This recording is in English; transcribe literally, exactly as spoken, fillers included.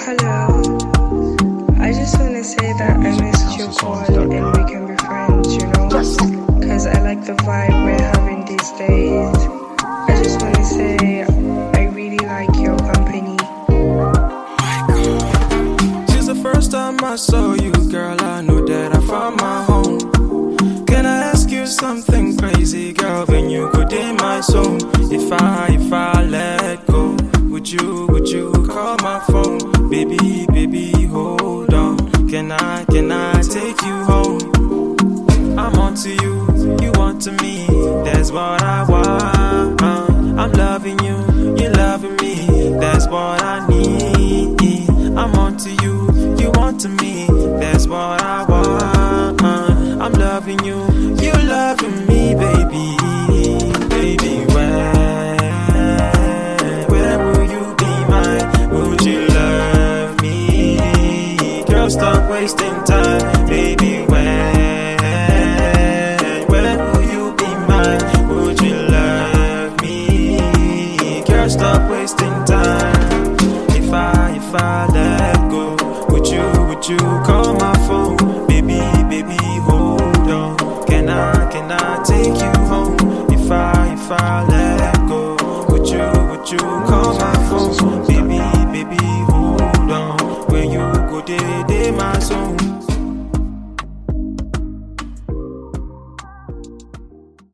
Hello. I just want to say that I missed your call and we can be friends, you know? Cause I like the vibe we're having these days. I just want to say I really like your company. Since the first time I saw you, girl, I know that I found my home. Can I ask you something crazy, girl? When you could in my zone, if I, if I let go, would you, would you call my phone? Baby, baby, hold on. Can I, can I take you home? I'm onto you, you onto me. That's what I want. I'm loving you, you loving me. That's what I need. I'm onto you, you onto me. That's what I want. I'm loving you, you loving me, baby. Baby, where, where will you be mine? Would you love me? Girl, stop wasting time, baby. Where, where will you be mine? Would you love me? Girl, stop wasting time. If I, if I let go, would you, would you call my phone? Baby, baby, hold on. Can I, can I take you home? If I, if I let go, would you, would you call my phone?